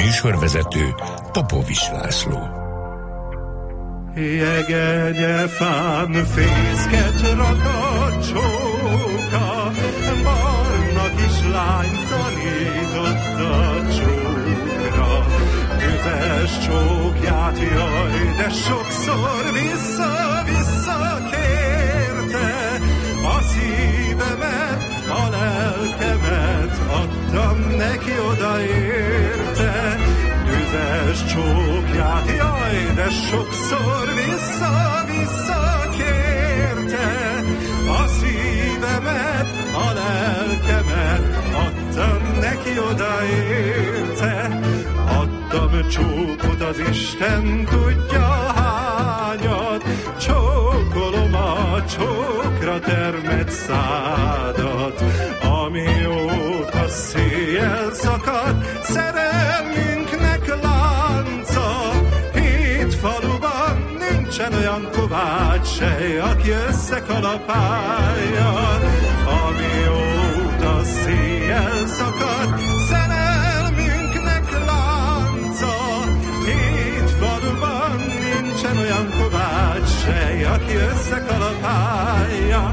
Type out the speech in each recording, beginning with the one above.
Műsorvezető Popovics László. Jegegyefán fészket rak a csóka, barna kislány tanított a csókra. Tüzes csókját, jaj, de sokszor vissza-vissza kérte. A szívemet, a lelkemet adtam neki, odaérte. Tüzes csókját, jaj, de sokszor vissza-vissza kérte. A szívemet, a lelkemet adtam neki, odaérte. Adtam csókot, az Isten tudja hányat, csókolom a csókra termett szádat. Amióta széjjel szakad szerelmünknek lánca, hét faluban nincsen olyan kovács sej, aki összekalapálja. Amióta széjjel szakad szerelmünknek lánca, hét faluban nincsen olyan kovács sej, aki összekalapálja.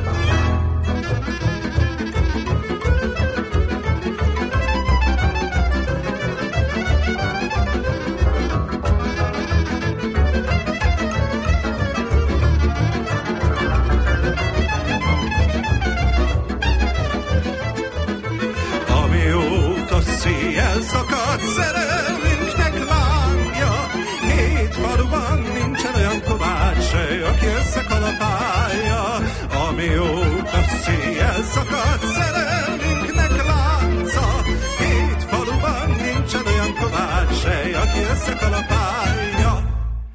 Széjjel szakadt szerelmünknek lángja, hét faluban nincsen olyan kovács sej, aki összekalapálja. Amióta széjjel szakadt szerelmünknek lánca, hét faluban nincsen olyan kovács sej, aki összekalapálja.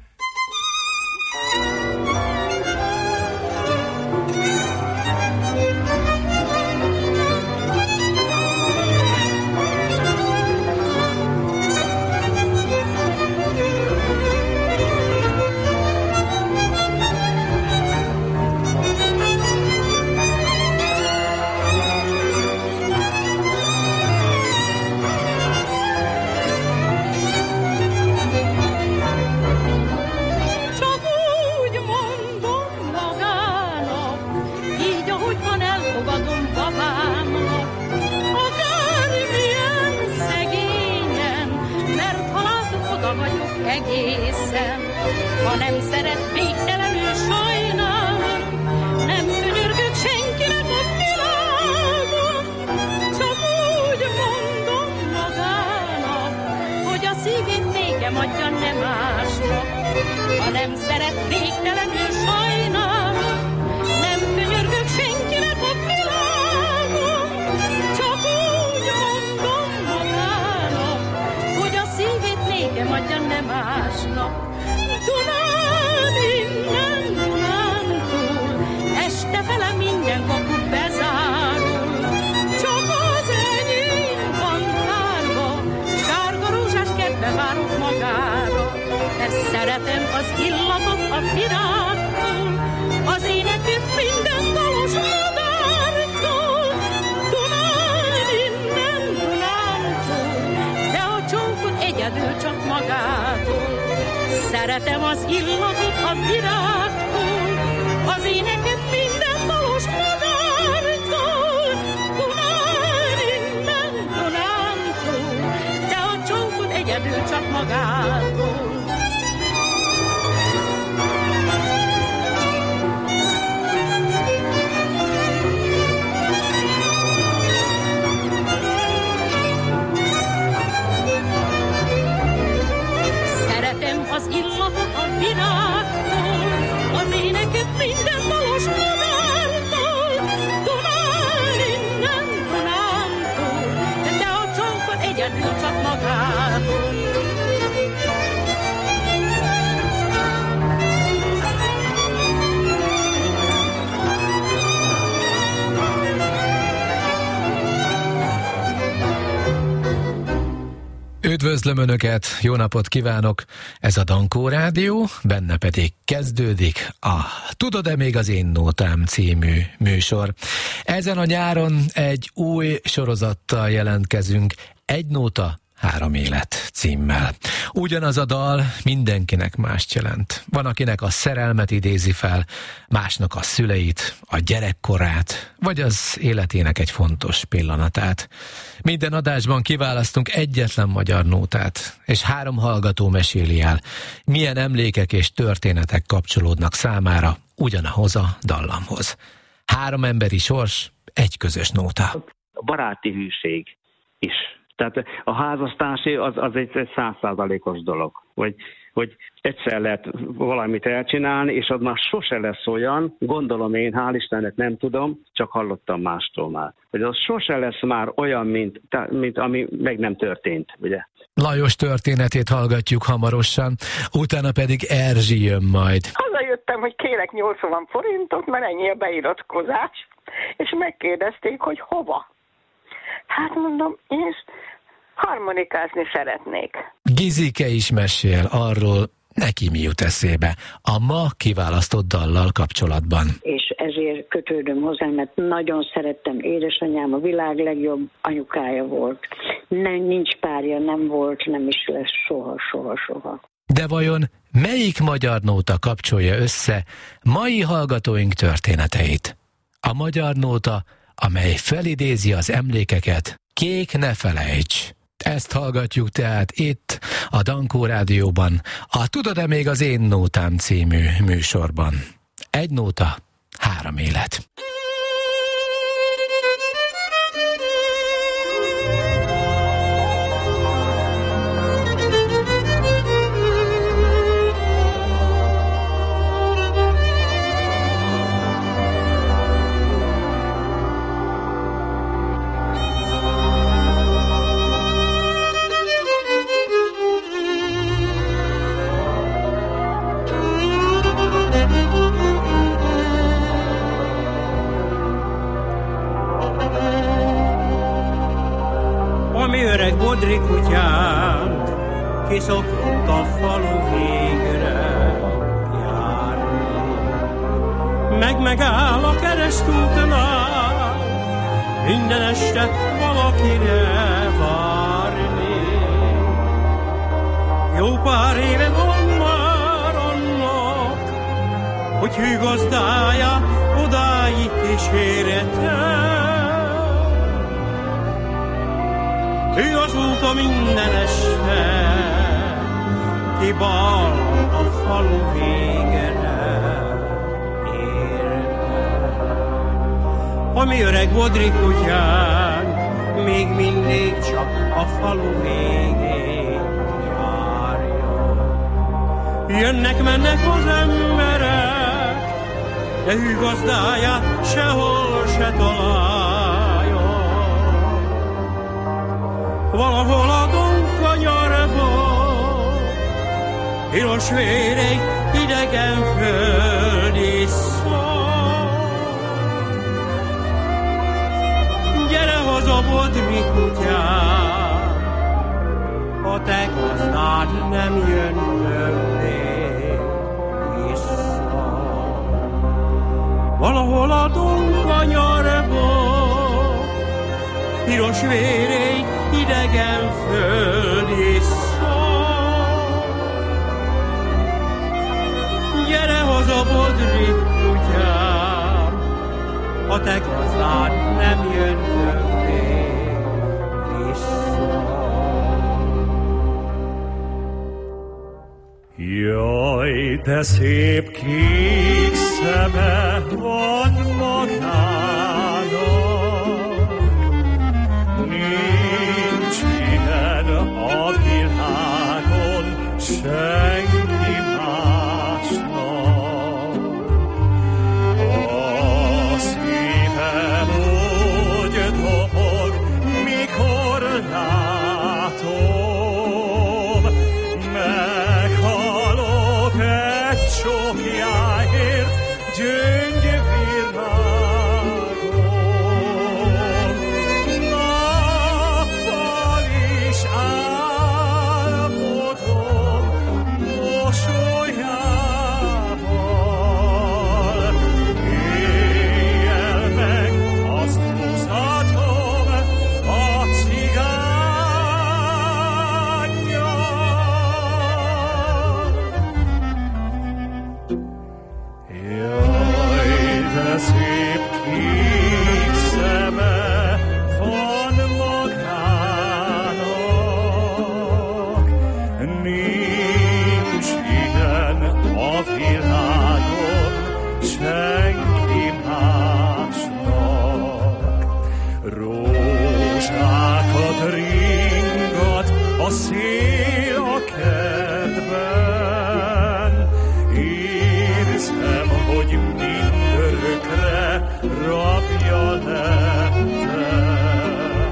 Ha nem szeret, végtelenül sajnálom, nem könyörgök senkinek a világon. Csak úgy mondom magának, hogy a szívét nékem adja, nem másnak. Ha nem szeret, végtelenül sajnálom, nem könyörgök senkinek a világon. Csak úgy mondom magának, hogy a szívét nékem adja, nem másnak. Dunán innen, Dunántúl, este fele minden kapu bezárul. Csak az enyém van tárva, sárga rózsás kertbe várok magára. Mert szeretem az illatot a virágtól, az énekét minden dalos madártól. Dunán innen, Dunántúl, de a csókot egyedül csak magától. Szeretem az illatot a virágtól, az éneket minden dalos madártól. Dunán innen, Dunántúl, de a csókot egyedül csak magától. Az illatot a virágtól, az éneket minden dalos madártól. Dunán innen, Dunántúl, de a csókot egyedül csak magától. Üdvözlöm Önöket, jó napot kívánok! Ez a Dankó Rádió, benne pedig kezdődik a Tudod-e még az én nótám című műsor. Ezen a nyáron egy új sorozattal jelentkezünk, Egy nóta, három élet címmel. Ugyanaz a dal mindenkinek mást jelent. Van, akinek a szerelmet idézi fel, másnak a szüleit, a gyerekkorát, vagy az életének egy fontos pillanatát. Minden adásban kiválasztunk egyetlen magyar nótát, és 3 hallgató meséli el, milyen emlékek és történetek kapcsolódnak számára ugyanahoz a dallamhoz. 3 emberi sors, egy közös nóta. A baráti hűség is. Tehát a házasztási az egy 100%-os dolog, hogy egyszer lehet valamit elcsinálni, és az már sose lesz olyan, gondolom én, hál' Istennek nem tudom, csak hallottam mástól már. Hogy az sose lesz már olyan, mint ami meg nem történt, ugye? Lajos történetét hallgatjuk hamarosan, utána pedig Erzsi jön majd. Hazajöttem, hogy kérek 80 forintot, mert ennyi a beiratkozás, és megkérdezték, hogy hova. Hát mondom, én harmonikázni szeretnék. Gizike is mesél arról, neki mi jut eszébe a ma kiválasztott dallal kapcsolatban. És ezért kötődöm hozzá, mert nagyon szerettem. Édesanyám a világ legjobb anyukája volt. Nincs párja, nem volt, nem is lesz soha. De vajon melyik magyar nóta kapcsolja össze mai hallgatóink történeteit? A magyar nóta, amely felidézi az emlékeket, Kék ne felejts! Ezt hallgatjuk tehát itt, a Dankó Rádióban, a Tudod-e még az én nótám című műsorban. 1 nóta, 3 élet. Öreg bodri kutyánk kiszokott a falu végre járni. Megáll a keresztútnál, minden este valakire várni. Jó pár éve van már annak, hogy hű gazdája odáig kísérete. Ő azóta minden este kibal a falu végre érte. A mi öreg bodri kutyánk még mindig csak a falu végén járja. Jönnek-mennek az emberek, de hű gazdáját sehol se találja. Valahol a Donkanyarban piros vér egy idegen földi szar. Gyere haza, bodri kutyám, a te gazdád nem jön többé vissza. Valahol a Donkanyarban piros vér egy idegen földi szar. Gyere haza, bodri kutyám, a te gazdád nem jön többé vissza. Jaj, de szép kék szeme van magának, a világon senki másnak. A szívem úgy dobog, mikor látom, meghalok egy csókjáért gyöngyvirág. a szél a kertben, érzem, hogy mindörökre rabja lettem.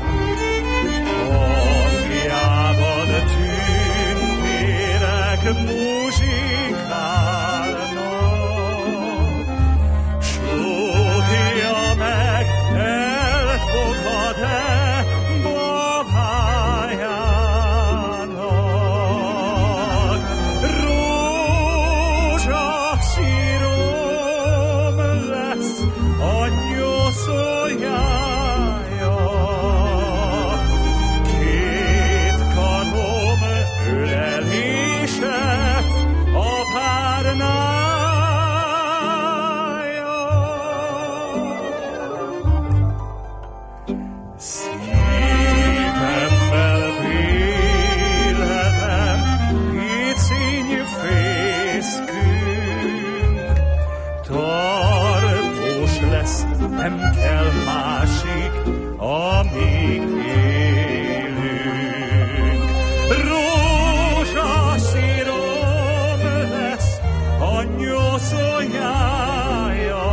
Hangjában tündérek muzsikálnak, súgja meg, elfogad-e babájának. Rózsaszírom lesz a nyoszoljája, két karom ölelése a párnája. Szívemmel vélelem, piciny-fészkünk, tartós lesz, nem kell másik, amíg élünk. Rózsaszírom lesz a nyoszoljája,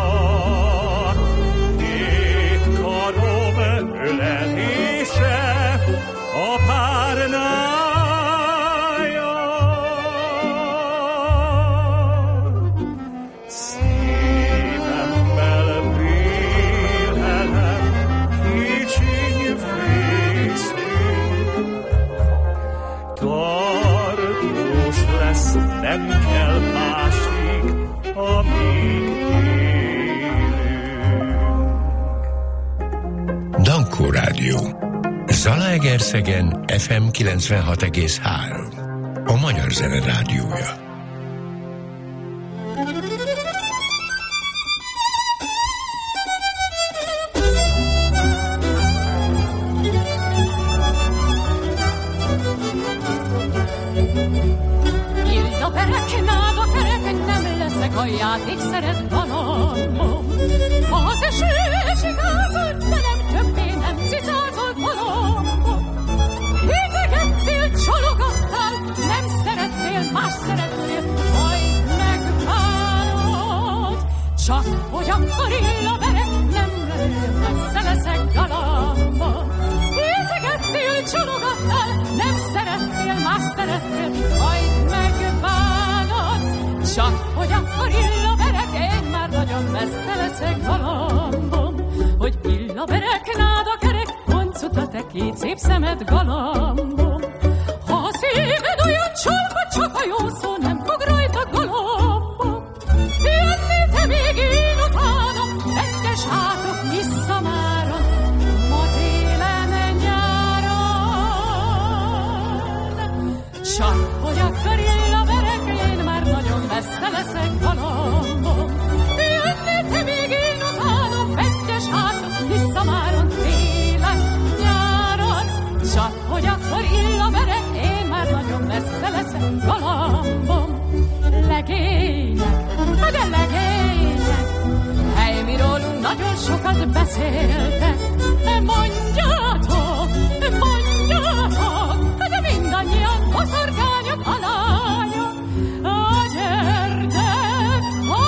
két karom ölelése a párnája. Szívemmel vélelem, kicsinyfészkünk, tartós lesz, nem kell másik, amíg élünk. Dankó Rádió. Zalaegerszegen FM 96,3. A Magyar Zene Rádiója. Ilda perek, náda kerek, nem leszek a játékszeret galambom. Az eső esik házad, de nem többé nem cicázol galambom. Idegettél, csalogattál, nem szerettél, más szerettél, majd megbánod. Csak hogy akkor illa verek, nem lelő, messze leszek galambom. Idegettél, csalogattál, nem szerettél, más szerettél, majd megbánod. Csak hogy akkor illa verek, én már nagyon messze leszek galambom. Hogy illa verek, náda kerek, honcuta te két szép szemed galambom. Ha a szíved olyan csalva, csak a jó szó nem fog rajta galambom. Jönnél te még én utánam, rendes hátok vissza mára, ma télen nyáron. Csak hogy akkor illa verek, én már nagyon messze leszek galambom. Jönnél te még én utánam, rendes hátok vissza máron, télen nyáron. Csak hogy akkor illa verek, én már nagyon messze leszek galambom. Legények, de legények, hely, mi rólunk nagyon sokat beszéltek. Mondjátok, mondjátok, de mindannyian boszorkányok, alányok. A gyerdek,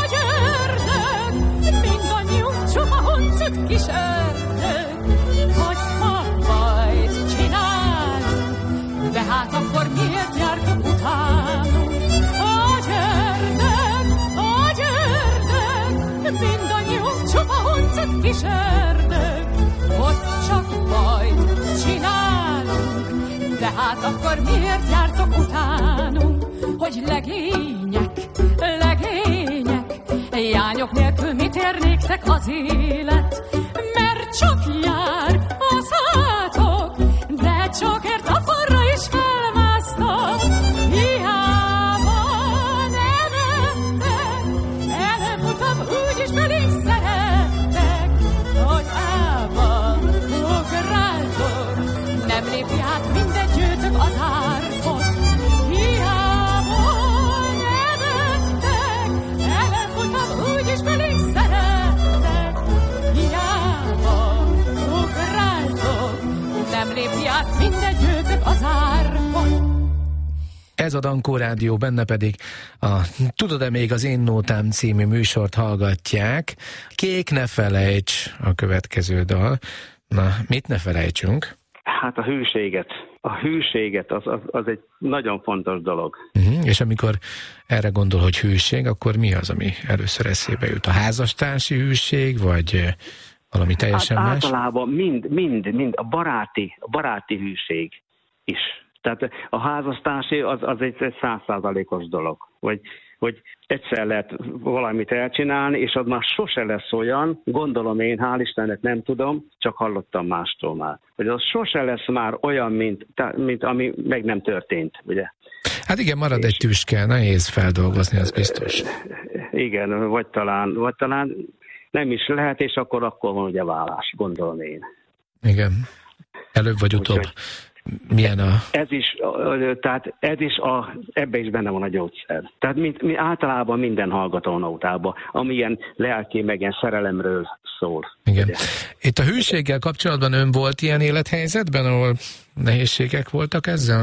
mindannyiunk csupa huncut kísértek. Hogy ma bajt csinálunk, de hát akkor miért jártok utánunk? A gyerdek, mindannyiunk csupa huncut kísértek. Hogy csak bajt csinálunk, de hát akkor miért jártok utánunk? Hogy legények, jányok nélkül mit ér néktek az élet? Mert csak jár a szátok, de csak ért a forra is felmásztok. Hiába nevettek, előbb-utóbb úgyis pedig szerettek. Hogy ában ugráltok, nem lépj át mindegy győtök az árkot. Hiába nevettek, előbb-utóbb úgyis pedig szerettek. Hiába Ez a Dankó Rádió, benne pedig a Tudod-e még az én nótám című műsort hallgatják. Kék ne felejts a következő dal. Na, mit ne felejtsünk? Hát a hűséget. A hűséget az egy nagyon fontos dolog. És amikor erre gondol, hogy hűség, akkor mi az, ami először eszébe jut? A házastársi hűség, vagy valami teljesen más? Általában mind a baráti hűség is. Tehát a házastársi az egy 100%-os dolog. Hogy egyszer lehet valamit elcsinálni, és az már sose lesz olyan, gondolom én, hál' Istennek nem tudom, csak hallottam mástól már. Hogy az sose lesz már olyan, mint ami meg nem történt, ugye? Hát igen, marad egy tüske, nehéz feldolgozni, az biztos. Igen, vagy talán nem is lehet, és akkor van ugye vállás, gondolom én. Igen, előbb vagy utóbb. Milyen a... Ez is ebbe is benne van a gyógyszer. Tehát mi általában minden hallgatónautában, ami ilyen lelki, meg ilyen szerelemről szól. Igen. Ugye? Itt a hűséggel kapcsolatban ön volt ilyen élethelyzetben, ahol nehézségek voltak ezzel?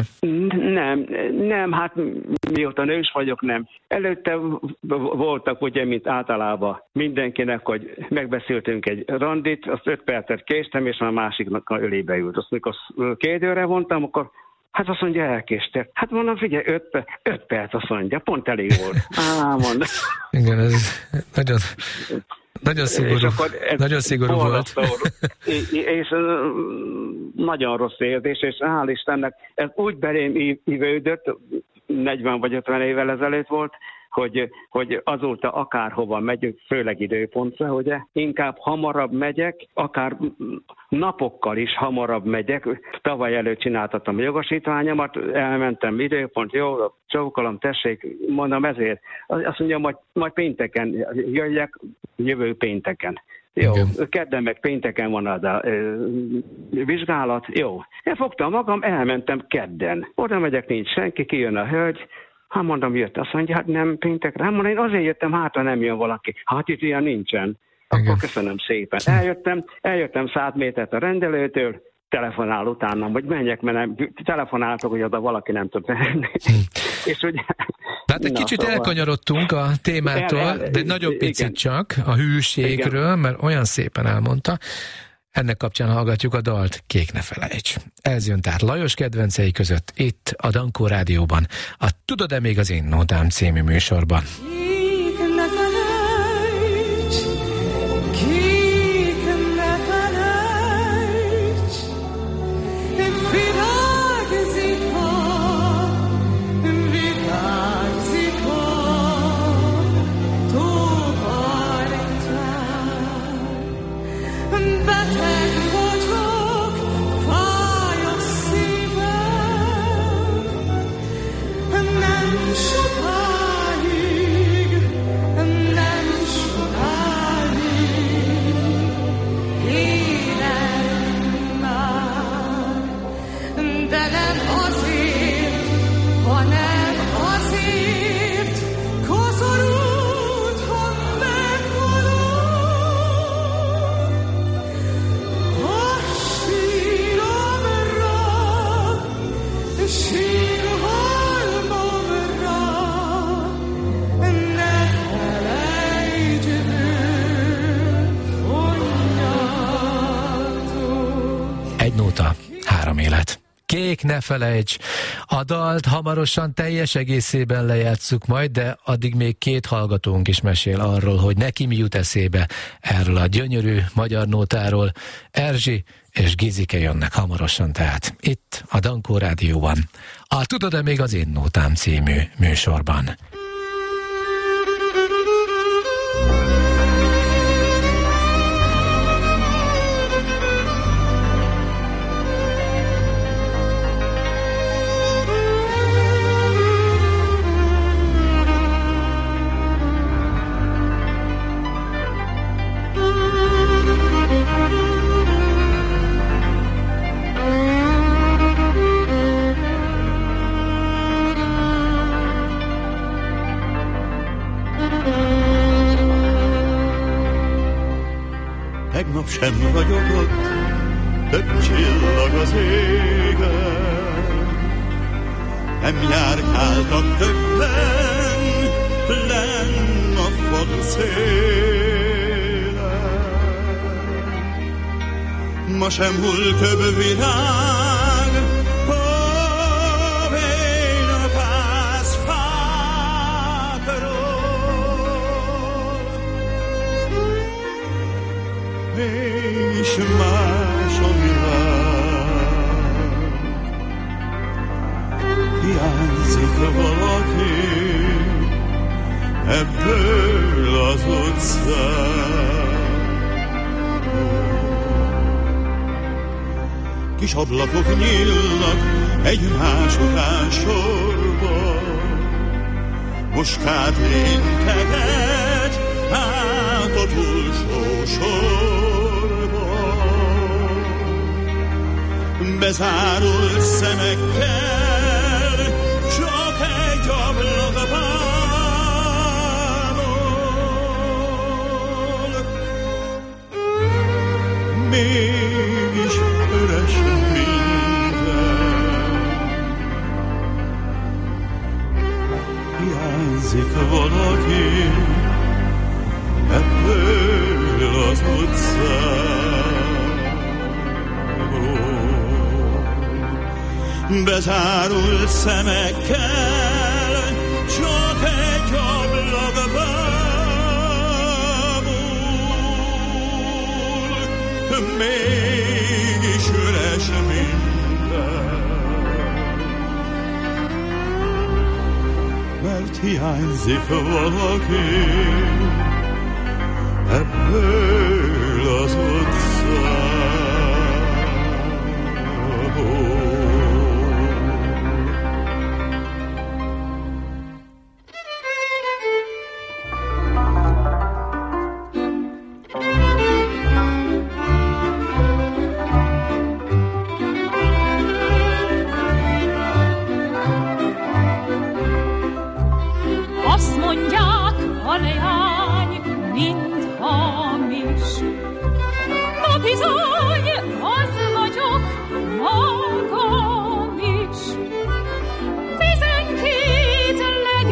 Nem, hát mióta nős vagyok, nem. Előtte voltak ugye, mint általában mindenkinek, hogy megbeszéltünk egy randit, azt 5 percet késtem, és a másiknak a ölébe ült. Azt mikor 2 óra vontam, akkor hát azt mondja, elkéstél. Hát mondom, figyelj, 5 perc azt mondja, pont elég volt. Mondom. Igen, ez nagyon szigorú volt. És nagyon rossz érzés, és hál' Istennek ez úgy belém ívődött, 40 vagy 50 évvel ezelőtt volt, hogy azóta akárhova megyünk, főleg időpontra, ugye, inkább hamarabb megyek, akár napokkal is hamarabb megyek. Tavaly előtt csináltattam a jogosítványomat, elmentem időpont, jó, csókolom, tessék, mondom ezért. Azt mondja, majd pénteken jöjjek, jövő pénteken. Jó, kedden meg pénteken van az a vizsgálat, jó. Én fogtam magam, elmentem kedden. Oda megyek, nincs senki, kijön a hölgy. Hát mondom, jött. Azt mondja, hát nem péntekre. Hát mondom, én azért jöttem, hát ha nem jön valaki. Hát itt ilyen nincsen. Akkor köszönöm szépen. Eljöttem 100 métert a rendelőtől, telefonál utánam, hogy menjek, mert telefonáltak, hogy oda valaki nem tud menni. És ugye... Tehát egy kicsit elkanyarodtunk a témától, de nagyon picit csak a hűségről, mert olyan szépen elmondta. Ennek kapcsán hallgatjuk a dalt, Kék ne felejts. Ez jön tehát Lajos kedvencei között, itt a Dankó Rádióban, a Tudod-e még az én nótám című műsorban. Kék ne felejts, kék ne felejts, virágzik beteg vagyok, fáj a szívem, nem sokáig, élem már, de nem azért, hanem azért, koszorút, ha meghalok. Egy nóta, 3 élet. Kék ne felejts! A dalt hamarosan teljes egészében lejátsszuk majd, de addig még 2 hallgatónk is mesél arról, hogy neki mi jut eszébe erről a gyönyörű magyar nótáról. Erzsi és Gizike jönnek hamarosan, tehát itt a Dankó Rádióban. A Tudod-e még az én nótám című műsorban. Tegnap sem ragyogott több csillag az égen, nem járkáltak többen lenn a falu szélen. Ma sem hull több virág a vénapász fákról, mégis más a világ. Hiányzik valaki ebből az utcából. Kis ablakok nyílnak egymás után sorba, muskát integet át a túlsó sorba. Bezárult szemekkel csak egy ablakból, mégis üres minden. Hiányzik valaki ebből az utcából. Bezárult szemekkel csak egy ablakból, mégis üres minden. Mert hiányzik valaki ebből az utcából. Azt mondják, a leány mind hamis. Na bizony, az vagyok magam is. 12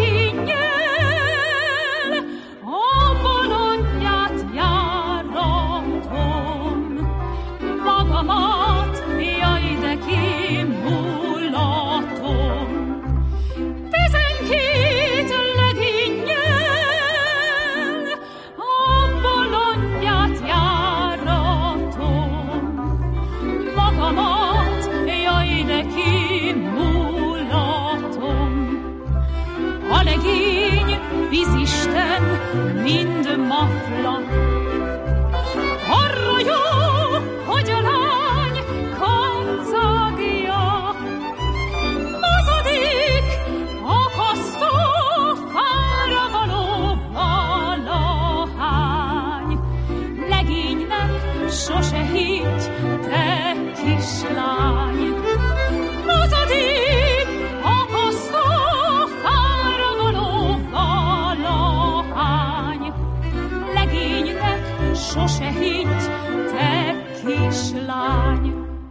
legénnyel a bolondját járatom. Magamat, jaj, de kimulatom. 12 legénnyel a bolondját járatom. Magamat, jaj, de kimulatom. A legény, vízisten, mind mafla. Arra jó, hogy a lány kancagja. Mozodik, akasztó fára való valahány. Legénynek sose higgy, te kislány. Mozodik, akasztó fára való valahány. Legénynek sose higgy, te kislány.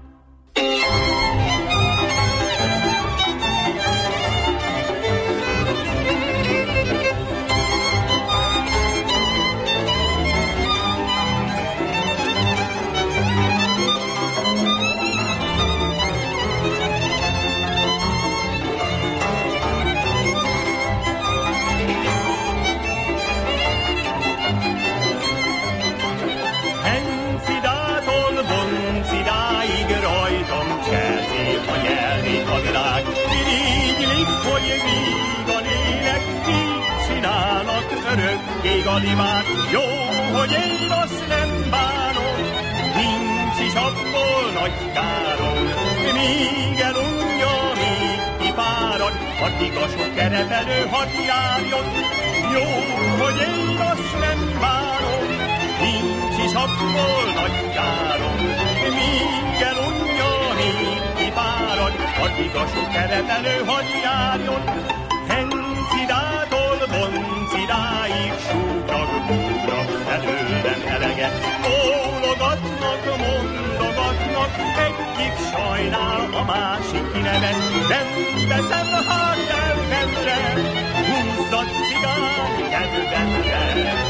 Hencidától Boncidáig rajtam cserzi a nyelvét a világ. Irigylik, hogy vígan élek, így csinálnak örökké gadivát. Jó, hogy én azt nem bánom, nincs is abból nagy károm. Míg elunja, míg kifárad, addig a sok kerepelő hadd járjon. Jó, hogy én azt nem bánom, nincs is abból nagy károm. Míg elunja, míg kifárad, addig a sok kerepelő hadd járjon. Hencidától Boncidáig súgnak, búgnak előlem eleget. Bólogatnak, mondogatnak, egyik sajnál, a másik kinevet, nem veszem hát lelkemre, húzzad cigány kedvemre.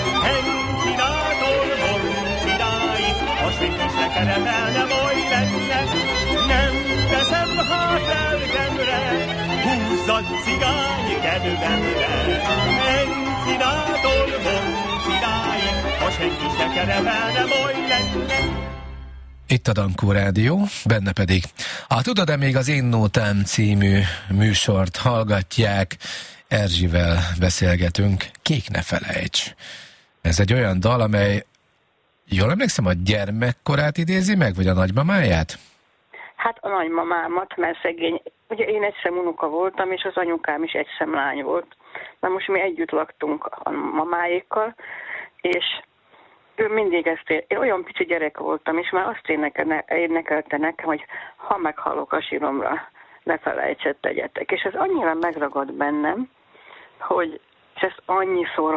Hencinától Honcidáig, a senki se kerepelne baj benne, nem veszem hát lelkemre, húzzad cigány kedvemre. Hencinától Honcidáig, a senki se kerepelne baj benne. Itt a Dankó Rádió, benne pedig tudod-e még az Én Nótám című műsort hallgatják, Erzsivel beszélgetünk, Kék ne felejts. Ez egy olyan dal, amely, jól emlékszem, a gyermekkorát idézi meg, vagy a nagymamáját? Hát a nagymamámat, mert szegény, ugye én egyszem unoka voltam, és az anyukám is egyszem lány volt. Na most mi együtt laktunk a mamáékkal, és ő mindig én olyan pici gyerek voltam, és már azt énekelte nekem, hogy ha meghalok a síromra, ne felejtset tegyetek. És ez annyira megragad bennem, hogy ezt annyiszor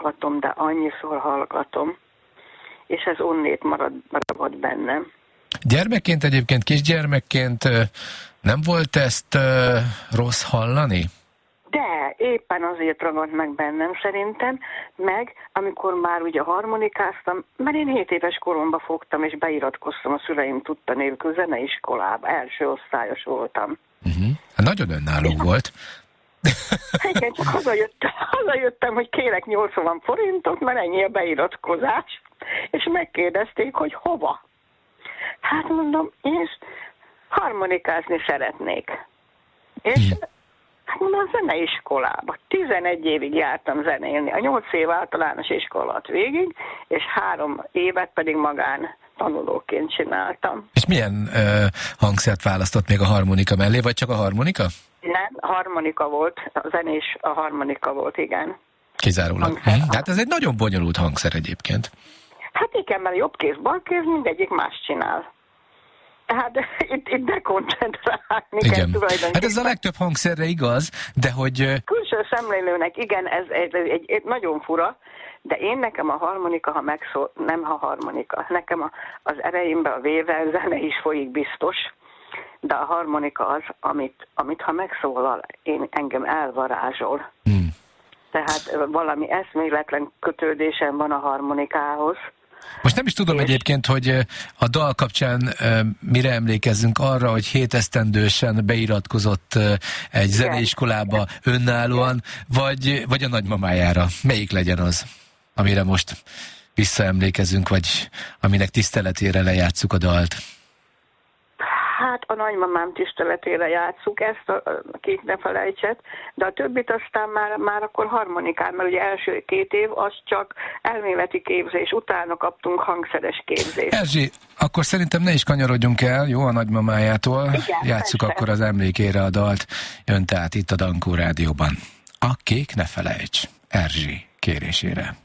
hallgatom, és ez onnét marad bennem. Gyermekként egyébként, kisgyermekként nem volt ezt rossz hallani? De éppen azért ragadt meg bennem szerintem, meg amikor már ugye harmonikáztam, mert én 7 éves koromban fogtam és beiratkoztam a szüleim tudta nélkül zeneiskolába, első osztályos voltam. Nagyon önálló volt. Igen, csak hazajöttem, hogy kérek 80 forintot, mert ennyi a beiratkozás, és megkérdezték, hogy hova. Hát mondom, én harmonikázni szeretnék. És hát mondom, a zeneiskolába. 11 évig jártam zenélni. A 8 év általános iskola alatt végig, és 3 évet pedig magán tanulóként csináltam. És milyen hangszert választott még a harmonika mellé, vagy csak a harmonika? Nem, a harmonika volt, a zenés a harmonika volt, igen. Kizárólag. Hát ez egy nagyon bonyolult hangszer egyébként. Hát igen, mert jobb kéz, bal kéz, mindegyik más csinál. Tehát itt dekoncentrálni kell tulajdonképpen. Hát ez a legtöbb hangszerre igaz, de hogy... Külső szemlélőnek, igen, ez egy nagyon fura, de nekem a harmonika, ha megszól, nem ha harmonika, nekem az ereimben a vével zene is folyik biztos, de a harmonika az, amit ha megszólal, engem elvarázsol. Tehát valami eszméletlen kötődésem van a harmonikához. Most nem is tudom egyébként, hogy a dal kapcsán mire emlékezzünk arra, hogy 7 esztendősen beiratkozott egy zeneiskolába önállóan, vagy a nagymamájára. Melyik legyen az, amire most visszaemlékezünk, vagy aminek tiszteletére lejátsszuk a dalt? Hát a nagymamám tiszteletére játsszuk ezt, a Kék ne felejtset, de a többit aztán már akkor harmonikán, mert ugye első 2 év az csak elméleti képzés, utána kaptunk hangszeres képzést. Erzsi, akkor szerintem ne is kanyarodjunk el, jó, a nagymamájától. Igen, játsszuk persze. Akkor az emlékére a dalt. Jön tehát itt a Dankó Rádióban. A Kék ne felejts, Erzsi kérésére.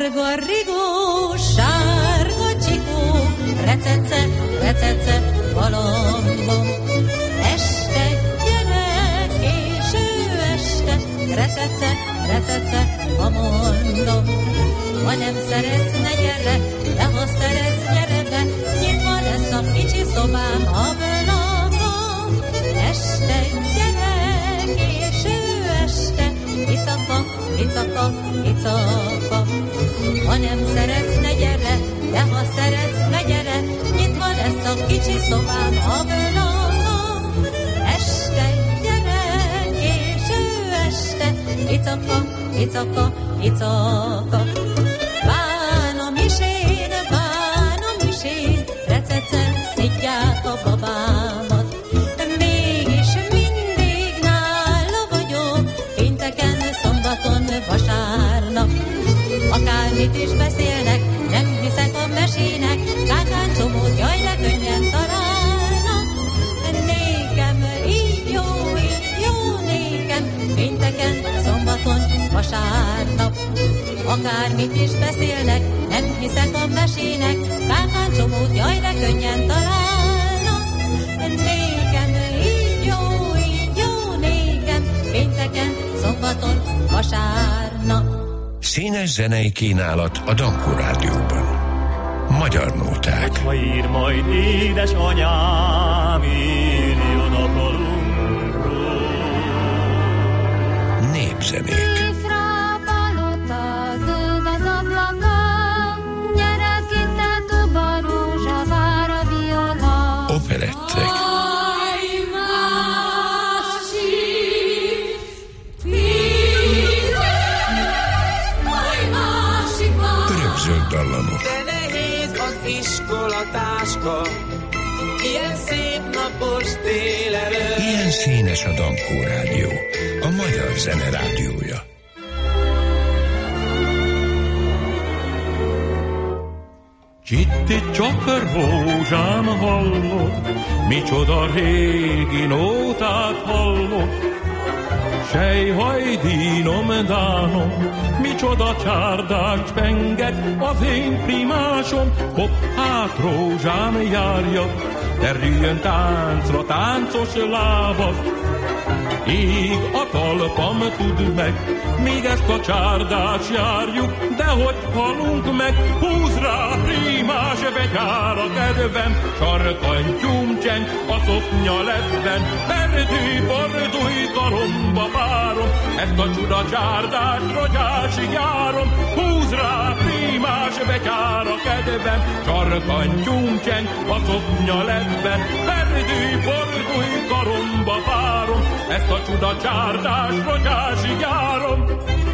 Sárga rigó, sárga csikó, recece, recece, galambom. Este gyere, késő este, recece, recece, ha mondom. Ha nem szeretsz, ne gyere, de ha szeretsz, gyere be, nyitva lesz a kicsi szobám, ablakon. Este gyere, késő este, icaka, icaka, icaka. Ha nem szeretsz, ne gyere, de ha szeretsz, ne gyere, nyitva lesz a kicsi szobám, ablakon. Este gyere, késő este, icaka, icaka, icaka. Bánom is én, recece, szidják a babámat. Mégis mindig nála vagyok, pénteken, szombaton, vasárnap. Akármit is beszélnek, nem hiszek a mesének, kánkán csomót, jaj, de könnyen találnak. Nékem így jó nékem, pénteken, szombaton, vasárnap. Akármit is beszélnek, nem hiszek a mesének, kánkán csomót, jaj, de könnyen találnak. Nékem így jó nékem, pénteken, szombaton, vasárnap. Színes zenei kínálat a Dankó Rádióban. Magyar nóták. Hogyha ír majd édesanyám, írjon a falunkról. Népzenék. Operettek. Örökzöld dallamok. De nehéz az iskolatáska, ilyen szép napos délelőtt. Ilyen színes a Dankó Rádió, a magyar zene rádiója. Csitti csak a rózsám hallott, micsoda régi nótát hallott. Sejhajdínom, dánom, micsoda csárdás penget az én primásom. Hopp, hát rózsám járja, terüljön táncra táncos lábad. Ég a talpam tud meg, míg ezt a csárdás járjuk, de hogy halunk meg, húz rá rímás betyár a kedvem, sarkantyúm cseng a szoknya ledben, perdű, fordulj, karomba párom, ezt a csuda csárdás rogyásig járom, húz rá rímás betyár a kedvem, sarkantyúm cseng a szoknya ledben, perdű, fordulj, karomba párom, ezt a csuda csárdás rogyásig járom.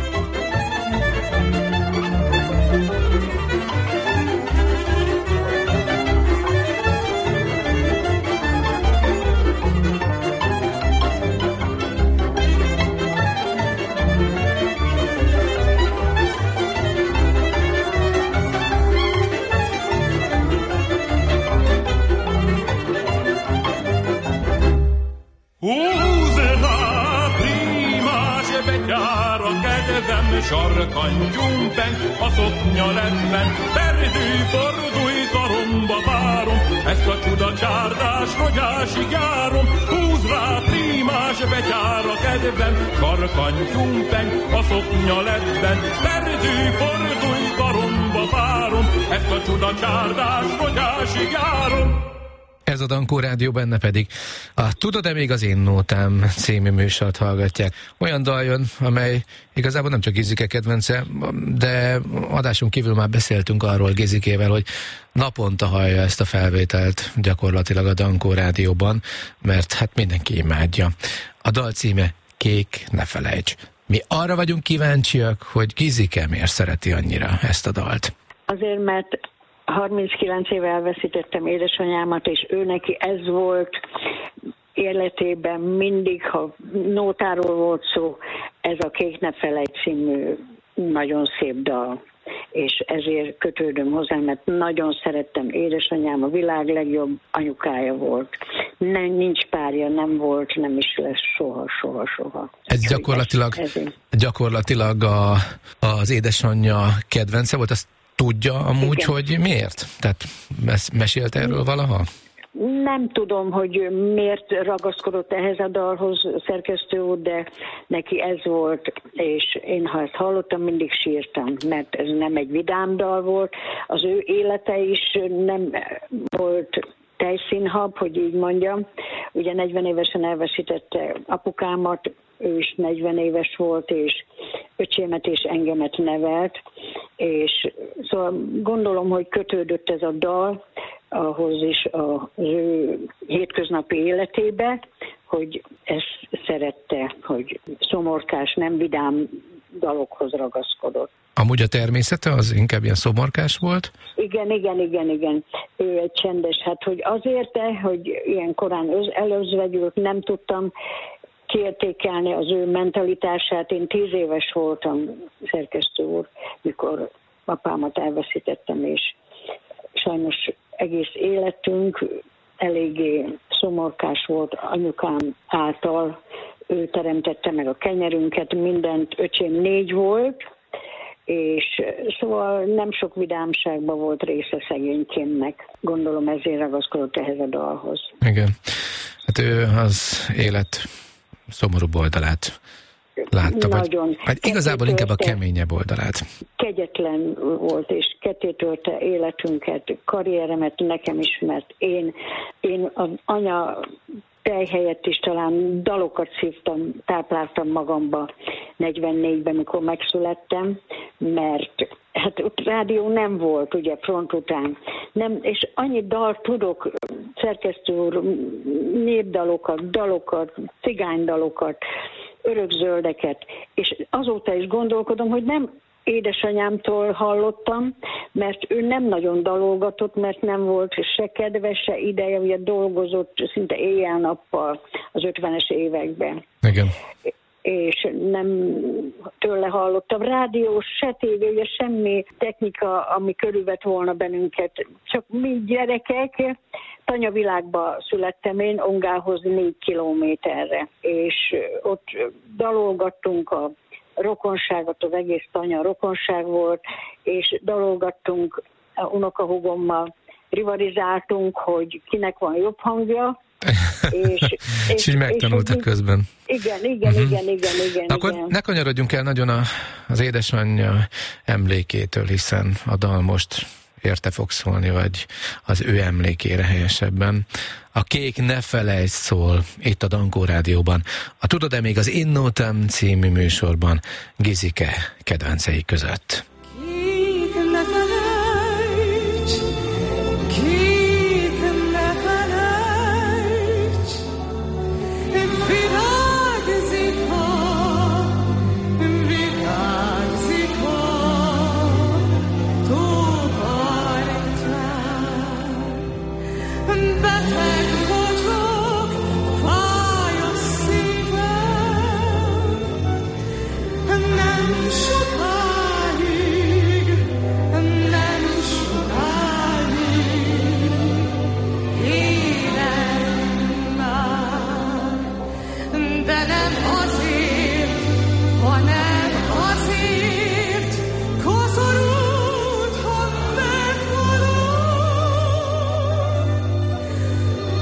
Sarkantyúm peng a szoknya ledben, perdű, fordulj, karomba párom, ezt a csuda csárdás rogyásig járom, húz rá prímás betyár a kedvem, sarkantyúm peng a szoknya ledben, perdű, fordulj, karomba párom, ezt a csuda csárdás rogyásig járom. Ez a Dankó Rádió, benne pedig a Tudod-e még az én nótám című műsort hallgatják. Olyan dal jön, amely igazából nem csak Gizike kedvence, de adásunk kívül már beszéltünk arról Gizikével, hogy naponta hallja ezt a felvételt gyakorlatilag a Dankó Rádióban, mert hát mindenki imádja. A dal címe Kék, ne felejts. Mi arra vagyunk kíváncsiak, hogy Gizike miért szereti annyira ezt a dalt. Azért, mert 39 éve elveszítettem édesanyámat, és ő neki ez volt életében mindig, ha nótáról volt szó, ez a Kék ne felejts című nagyon szép dal. És ezért kötődöm hozzá, mert nagyon szerettem édesanyám, a világ legjobb anyukája volt. nincs párja, nem volt, nem is lesz soha. Ez gyakorlatilag az édesanyja kedvence volt, azt tudja amúgy, igen, hogy miért? Tehát mesélt erről valaha? Nem tudom, hogy miért ragaszkodott ehhez a dalhoz szerkesztő úr, de neki ez volt, és én ha ezt hallottam, mindig sírtam, mert ez nem egy vidám dal volt. Az ő élete is nem volt tejszínhab, hogy így mondjam. Ugye 40 évesen elveszítette apukámat, ő is 40 éves volt, és öcsémet és engemet nevelt, és szóval gondolom, hogy kötődött ez a dal ahhoz is az ő hétköznapi életébe, hogy ezt szerette, hogy szomorkás, nem vidám dalokhoz ragaszkodott. Amúgy a természete az inkább ilyen szomorkás volt? Igen. Ő egy csendes, hát hogy azért-e, hogy ilyen korán előzvegyült, nem tudtam kiértékelni az ő mentalitását. Én 10 éves voltam, szerkesztő úr, mikor apámat elveszítettem, és sajnos egész életünk eléggé szomorkás volt anyukám által. Ő teremtette meg a kenyerünket, mindent, öcsém 4 volt, és szóval nem sok vidámságban volt része szegénykémnek. Gondolom ezért ragaszkodott ehhez a dalhoz. Igen. Hát ő az élet szomorúbb oldalát látta. Nagyon. Hát igazából inkább a keményebb oldalát. Kegyetlen volt, és kettétölte életünket, karrieremet nekem is, mert én az anya tej helyett is talán dalokat szívtam, tápláltam magamba 44-ben, mikor megszülettem, mert hát ott rádió nem volt, ugye, front után. Nem, és annyi dalt tudok, szerkesztő úr, dalokat, cigánydalokat, örökzöldeket, és azóta is gondolkodom, hogy nem édesanyámtól hallottam, mert ő nem nagyon dalolgatott, mert nem volt se kedve, se ideje, ugye dolgozott szinte éjjel-nappal az 50-es években. Igen. És nem tőle hallottam. Rádió, se tévé, ugye semmi technika, ami körülvett volna bennünket. Csak mi gyerekek, tanyavilágba születtem én, Ongához 4 kilométerre, és ott dalolgattunk a rokonságot, az egész tanya rokonság volt, és dalolgattunk a unokahúgommal, rivalizáltunk, hogy kinek van jobb hangja, és így megtanultak közben. Igen. Akkor ne kanyarodjunk el nagyon az édesanyja emlékétől, hiszen a dal most érte fog szólni, vagy az ő emlékére helyesebben. A Kék ne felejtsd szól itt a Dankó Rádióban. A Tudod-e még az Innótam című műsorban Gizike kedvencei között. Kék ne felejts, kék ne felejts, virágzik beteg vagyok, fáj a szívem, nem sokáig, élem már, de nem azért, hanem azért, koszorút, ha meghalok.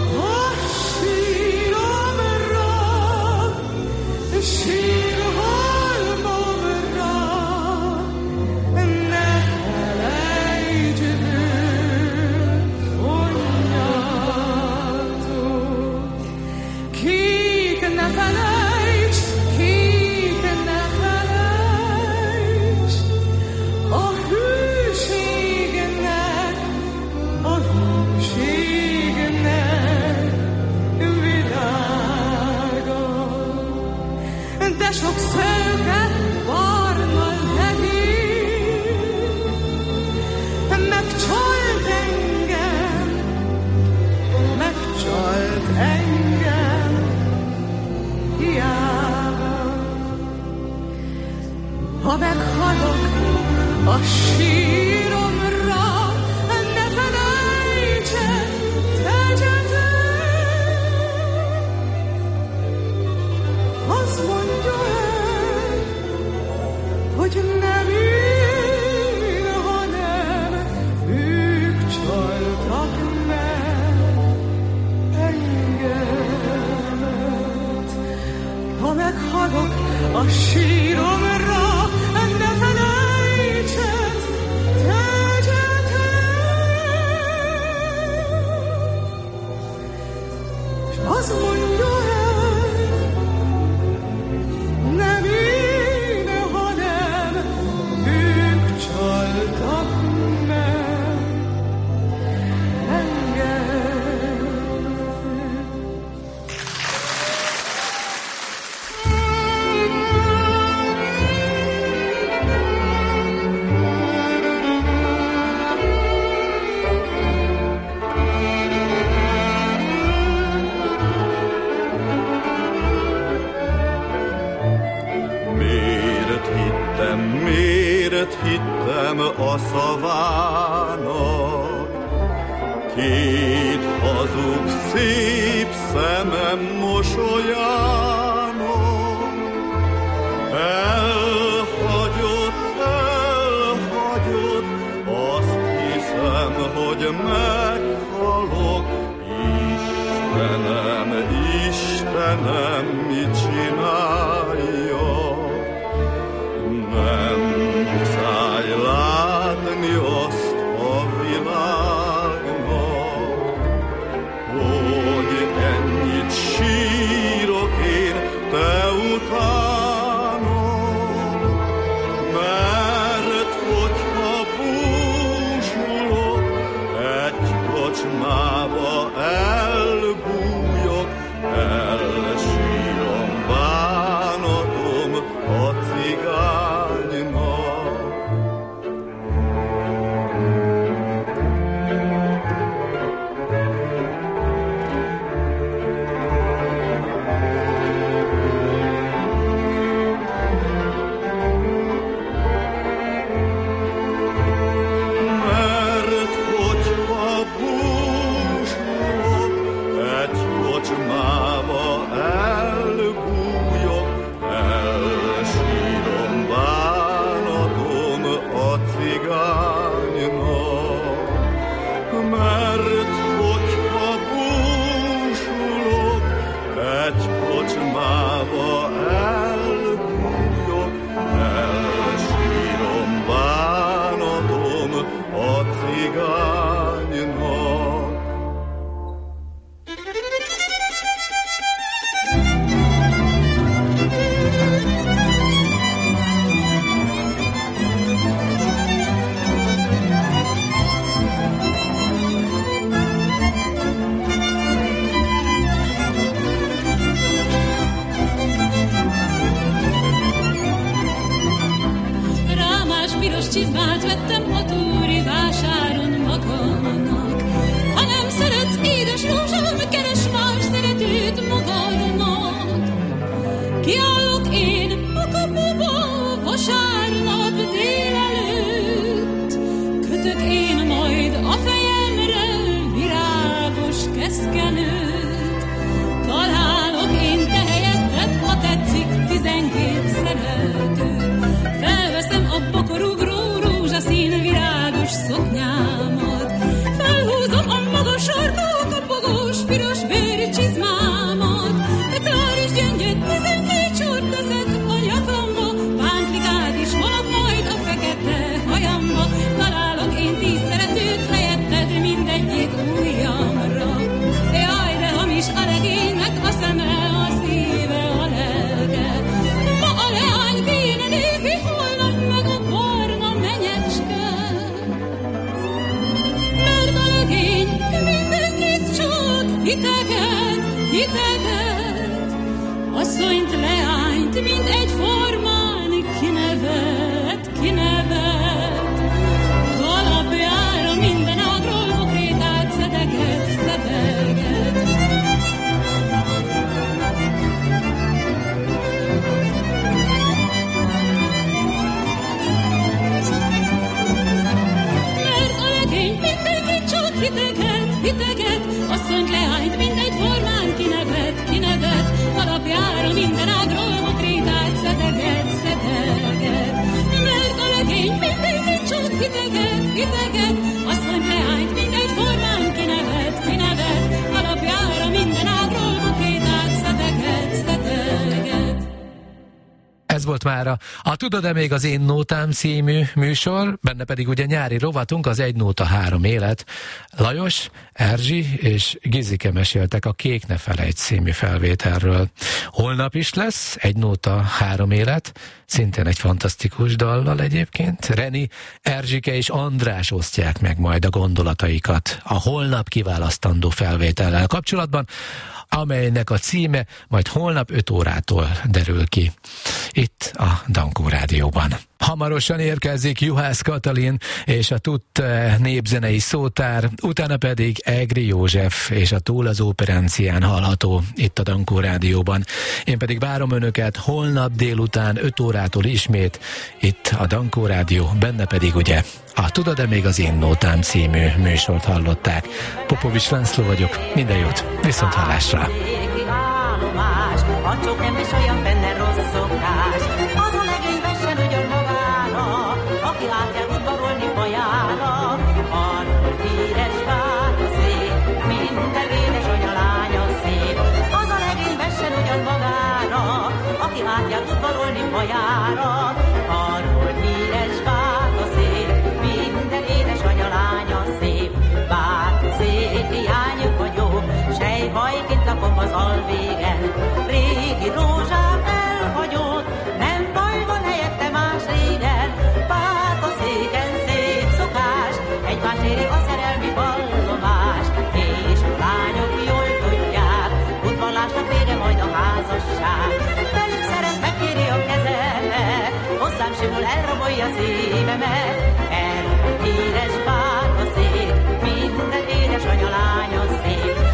volt mára a Tudod-e még az én nótám című műsor, benne pedig ugye nyári rovatunk, az Egy nóta 3 élet. Lajos, Erzsi és Gizike meséltek a Kék ne felejts című felvételről. Holnap is lesz Egy nóta 3 élet, szintén egy fantasztikus dallal egyébként. Reni, Erzsike és András osztják meg majd a gondolataikat a holnap kiválasztandó felvétellel kapcsolatban, amelynek a címe majd holnap 5 órától derül ki. Itt a Dankó Rádióban. Hamarosan érkezik Juhász Katalin és a TUT népzenei szótár, utána pedig Egri József és a Túl az óperencián hallható itt a Dankó Rádióban. Én pedig várom önöket holnap délután 5 órától ismét itt a Dankó Rádió, benne pedig ugye a Tudod-e még az én nótám című műsort hallották. Popovics László vagyok, minden jót, viszont hallásra! A csók nem is olyan